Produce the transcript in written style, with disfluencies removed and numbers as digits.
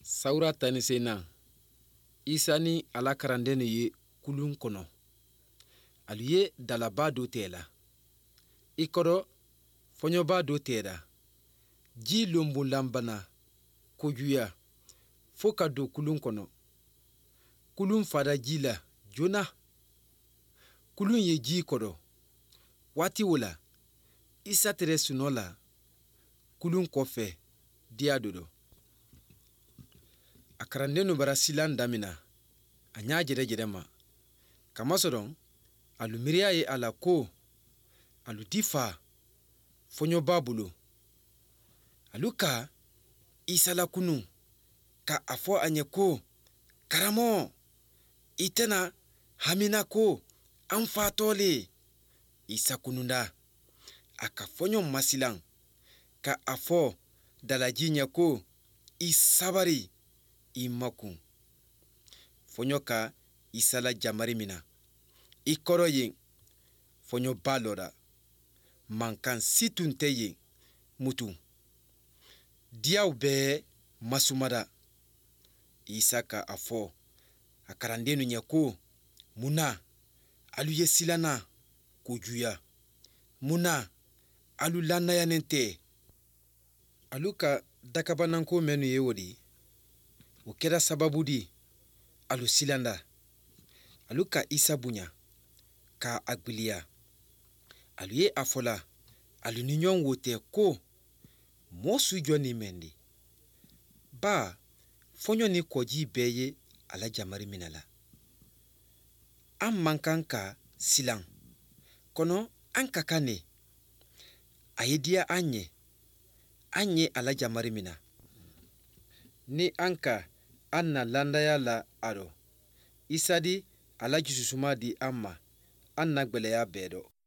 Sawura tani sena Isa ni Ala karandenu ye kulun kɔnɔ. Alu ye dalaba do tɛla. I kɔrɔ fɔɲɔba do tɛra. Ji lombolambana kojuya fo ka do kulun kɔnɔ. Kulun fada ji la jona. Kulun ye ji kɔrɔ. Waati o la Isa tere sunɔ la kulun kɔfɛ diya dodo. A karandenu bara silan damina a ɲa jɛrɛjɛrɛ ma. Kamasɔrɔ alu miiriya ye a la ko alu ti fa fɔɲɔba bolo. Alu ka Isa lakunu ka a fɔ a ɲɛ ko karamɔgɔ i tɛna hamina ko an fatɔ le. Isa kununda a ka fɔɲɔ masilan ka a fɔ dalaji ɲɛ ko i sabari i makun. Fɔɲɔ ka Isa la jamari mina. I kɔrɔ yen fɔɲɔba lɔra. Mankan si tun tɛ yen mutu. Diyaw bɛɛ masumada. Isa ka a fɔ a karandenu ɲɛ ko muna alu ye silanna kojuya. Muna alu lannayanen tɛ. Alu ka dakabananko mɛnnu ye o de. O kɛra sababu di alu silanda. Alu ka Isa bonya ka a gwiliya. Alu ye a fɔla alu ni ɲɔgɔn wo tɛ ko mɔɔ sujɔ ni mɛnde. Ba fɔɲɔ ni kɔji bɛɛ ye a la jamari mina la. An man kan ka silan. Kɔnɔ an ka kan ne. A ye diya an ɲɛ. An ye a la jamari mina. Ni an ka an na landaya la a dɔ. Isa di a la jususuma di an ma. An na gwɛlɛya bɛɛ dɔ.